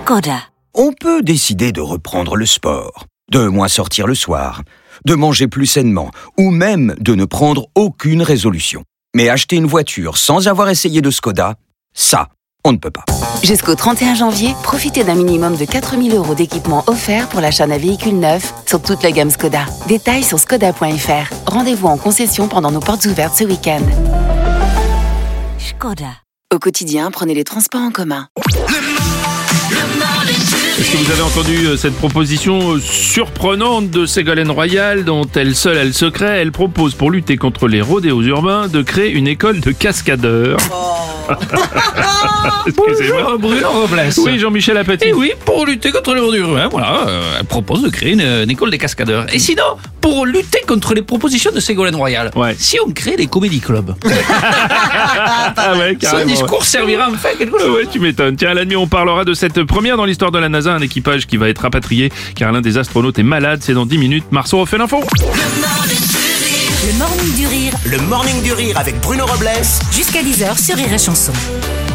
Škoda. On peut décider de reprendre le sport, de moins sortir le soir, de manger plus sainement, ou même de ne prendre aucune résolution. Mais acheter une voiture sans avoir essayé de Škoda, ça, on ne peut pas. Jusqu'au 31 janvier, profitez d'un minimum de 4 000 € d'équipement offert pour l'achat d'un véhicule neuf sur toute la gamme Škoda. Détails sur škoda.fr. Rendez-vous en concession pendant nos portes ouvertes ce week-end. Škoda. Au quotidien, prenez les transports en commun. Est-ce que vous avez entendu cette proposition surprenante de Ségolène Royal, dont elle seule a le secret? Elle propose, pour lutter contre les rodéos urbains, de créer une école de cascadeurs. Excusez-moi. Bruno Robles. Oui, Jean-Michel Apathy. Et oui, pour lutter contre les rodéos urbains, elle propose de créer une école des cascadeurs. Et sinon, pour lutter contre les propositions de Ségolène Royal, si on crée des comédie clubs, Ah ouais, son carrément. discours servira enfin à quelque chose. Ouais, tu m'étonnes. Tiens, à la nuit, on parlera de cette première dans l'histoire de la NASA, un équipage qui va être rapatrié car l'un des astronautes est malade. C'est dans 10 minutes. Marceau refait l'info. Le morning du rire Le morning du rire avec Bruno Robles jusqu'à 10h sur Rire et Chanson.